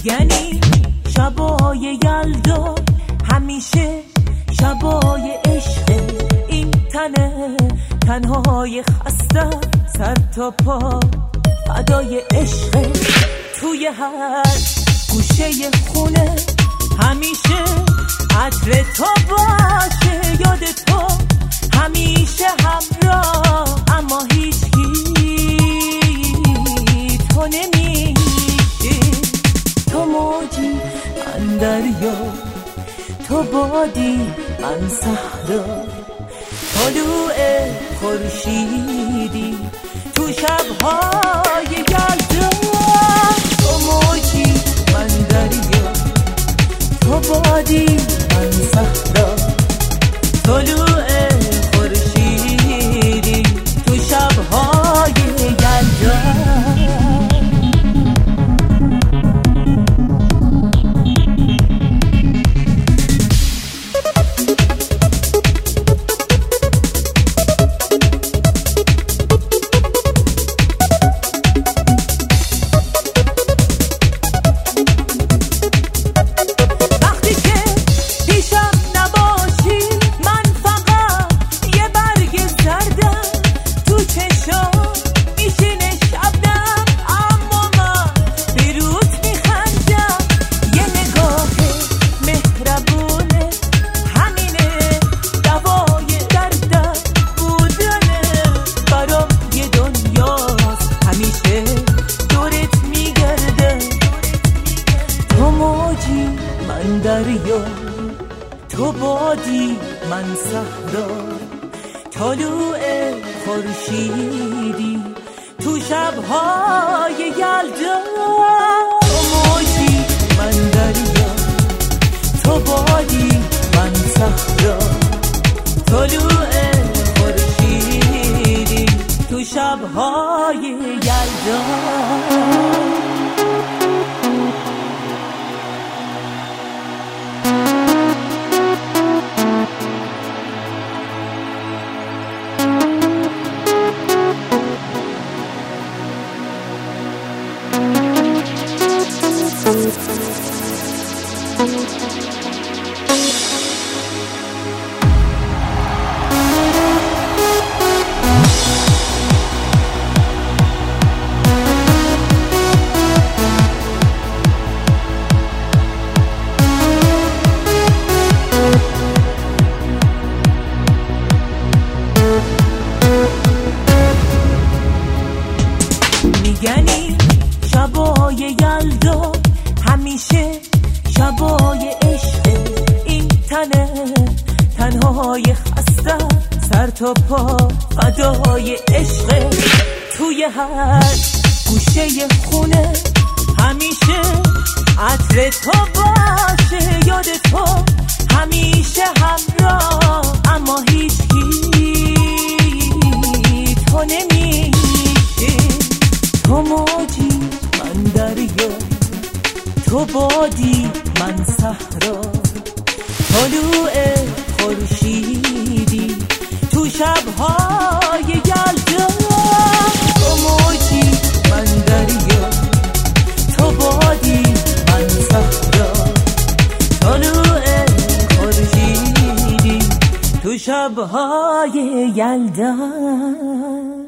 میگنی شبای یلدا همیشه شبای عشق، این تنهای خسته سر تا پا فدای عشق. توی هر گوشه خونه همیشه عطر تو باشه، یاد تو همیشه همراه، اما هیچ تو نمیشی. تو موجی من دریا، تو بادی من صحرا، طلوع خورشیدی تو شب‌های یلدا. تو موجی من دریا، تو بادی من صحرا، طلوع خورشیدی تو شب‌های یلدا. من دریا، تو بادی من صحرا، طلوع خورشیدی تو شب‌های یلدا. تو موجی من دریا، تو بادی من صحرا، طلوع خورشیدی تو شب‌های یلدا. میگنی شبای یلدا همیشه شبای عشق، این تنهای خسته سر تا پا فدای عشق. توی هر گوشه خونه همیشه عطر تو باشه، یاد تو همیشه همراه، اما هیچ تو نمیشی. تو موجی من دریا، تو بادی من صحرا، طلوع خورشیدی تو شب‌های یلدا. تو موجی من دریا، تو بادی من صحرا، طلوع خورشیدی تو شب‌های یلدا.